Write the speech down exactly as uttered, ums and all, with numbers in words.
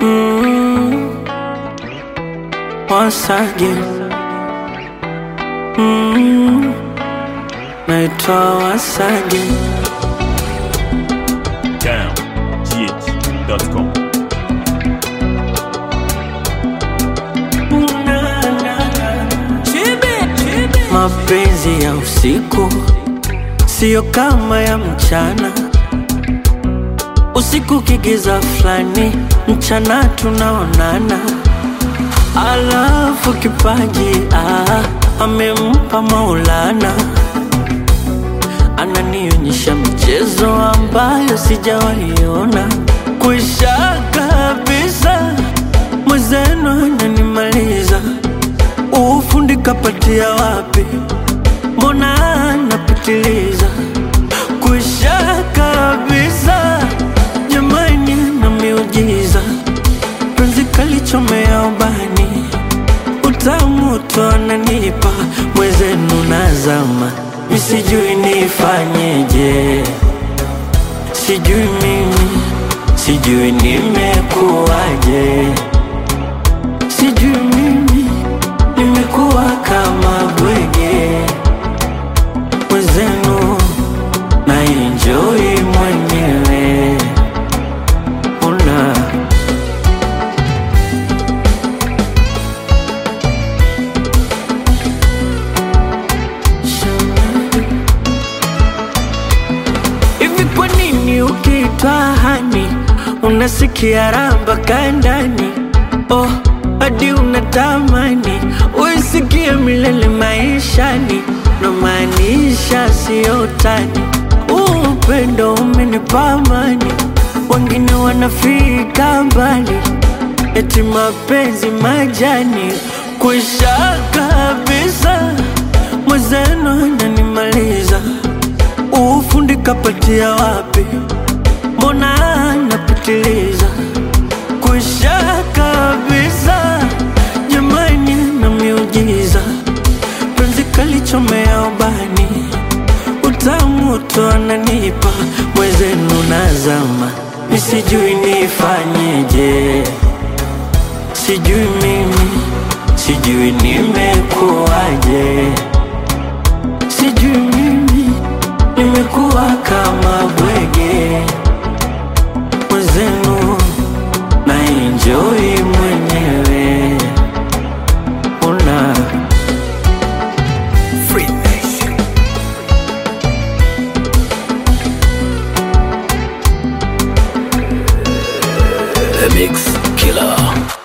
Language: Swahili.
Mm, once again. Mm, naitwa once again. down g h dot com. Mapenzi ya usiku sio kama ya mchana. Usiku kigiza flani, mchana tunaonana. Alafu kipaji ah, amempa Maulana. Ananionyesha michezo ambayo sijawaiona. Kwisha kabisa, mwezeno ananimaliza. Ufundi kapatia wapi? Mbona napitiliza? Kwisha kabisa, jamani na miujiza. Penzi kalichomea ubani, utamu tu ananipa. Mwezenu nazama, misijui nifanyeje. Sijui mimi, sijui nimekuwaje. Sijui mimi, nimekuwa kama bwege. Mwezenu na enjoy mwenyewe. Una hivi, kwa nini ukiitwa hani unasikia ramba kandani? Oh, hadi unatamani uisikie milele maishani. No maanisha sio tani, upendo umenipa amani. Wengine wanafika mbali, eti mapenzi majani. Kwisha kabisa, mwezeno ananimaliza. Ufundi kapatia wapi? Mbona napitiliza? Kwisha kabisa, jamani na miujiza. Penzi kalichomea ubani, utamu tu ananipa. Mwezenu nazama, misijui nifanyeje. Sijui mimi, sijui nimekuwaje. Sijui mimi, nimekuwa kama bwege. Mwezenu na enjoy mwenyewe. Una Free Nation. The Mix Killer.